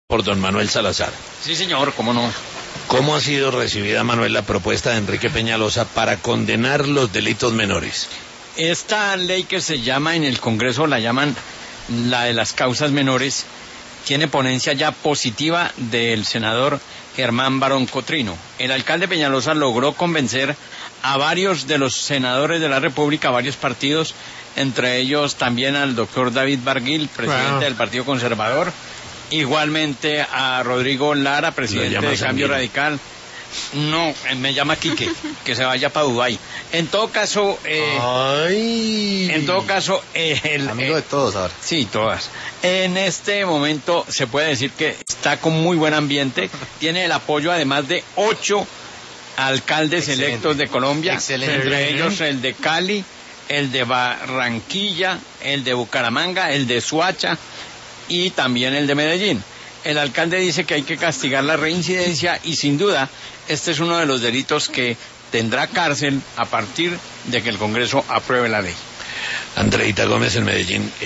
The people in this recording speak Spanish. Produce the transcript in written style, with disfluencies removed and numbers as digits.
Por don Manuel Salazar. Sí, señor, cómo no. ¿Cómo ha sido recibida, Manuel, la propuesta de Enrique Peñalosa para condenar los delitos menores? Esta ley que se llama en el Congreso, la llaman la de las causas menores, tiene ponencia ya positiva del senador Germán Barón Cotrino. El alcalde Peñalosa logró convencer a varios de los senadores de la República, a varios partidos, entre ellos también al doctor David Barguil, presidente del Partido Conservador, igualmente a Rodrigo Lara, presidente de Cambio Radical. No, me llama Quique, que se vaya para Dubái. En todo caso, amigo de todos ahora. Sí, todas. En este momento se puede decir que está con muy buen ambiente. Tiene el apoyo además de 8 alcaldes electos de Colombia, entre ellos el de Cali, el de Barranquilla, el de Bucaramanga, el de Soacha y también el de Medellín. El alcalde dice que hay que castigar la reincidencia y sin duda este es uno de los delitos que tendrá cárcel a partir de que el Congreso apruebe la ley. Andreita Gómez en Medellín.